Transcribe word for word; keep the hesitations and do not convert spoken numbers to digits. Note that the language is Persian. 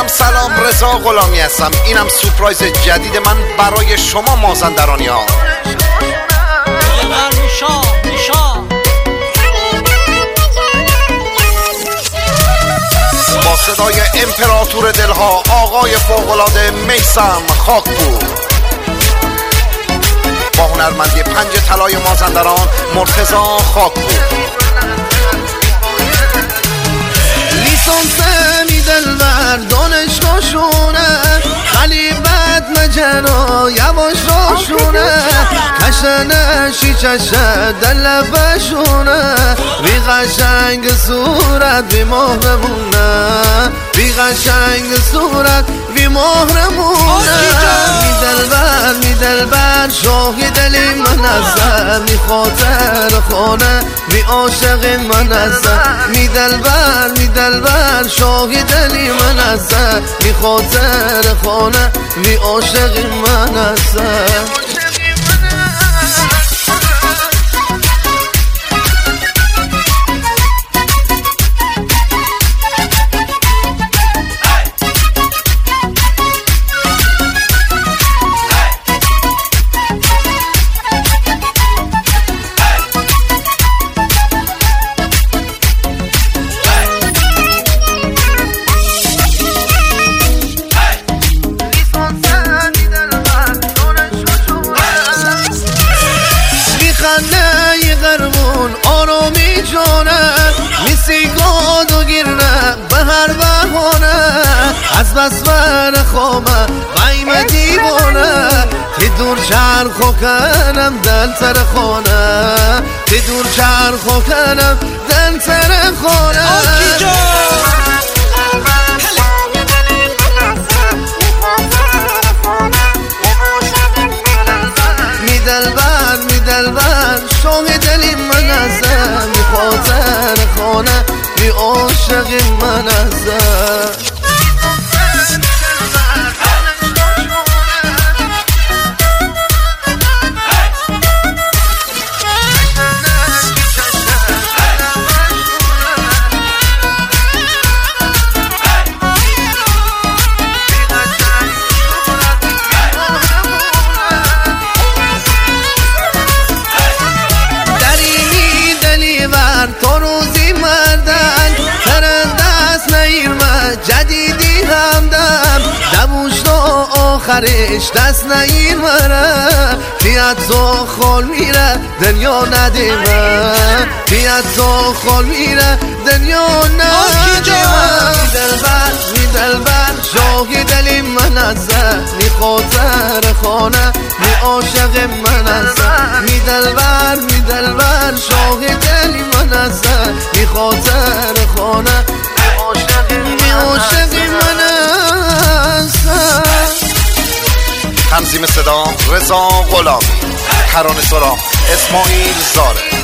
رفیقم سلام، رضا غلامی هستم. اینم سورپرایز جدید من برای شما مازندرانی ها. با صدای امپراتور دلها آقای فوق‌العاده میثم خاکپور، با هنرمندی پنج طلای مازندران مرتضی خاکپور. لیسانسمی دلبر دانشگاهشونه، خیلی بد مجرا یواش راشونه، کشنه شیچشه دل بشونه، بی قشنگ صورت بی مهرمونه، بی قشنگ صورت بی مهرمونه. می دلبر می دلبر شاهی دلی من هستم، می خاطر خانه می عاشق من هستم. می دلبر می دلبر شاهی دلی من هستم، می خاطر خانه می عاشق من هستم. خنده قربون آرامی جانه، می سیگاد و گیرنه به هر بهانه، از بس بر خوامه قیم دیوانه، که دور چرخ و کنم دل تر خانه، که دور چرخ و کنم دل تر خانه. می دلبر می دلبر شوق دلی من هستم، می خاطر خانه می عاشق من هستم. تو روزی مردن ترن دست نیرمه جدیدی همدم، دبوش تو آخرش دست نیرمه، فیت تو خال میره دنیا ندیمه، فیت تو خال میره دنیا ندیمه. می دلبر می دلبر شاهی دلی من هستم، می خاطر خانه می عاشق من هستم. می دلبر می دلبر شاهی دلی من هستم، می خاطر خانه می عاشق می عاشق من هستم. تنظیم صدا رضا غلامی، ترانه سرا اسماعیل زاره.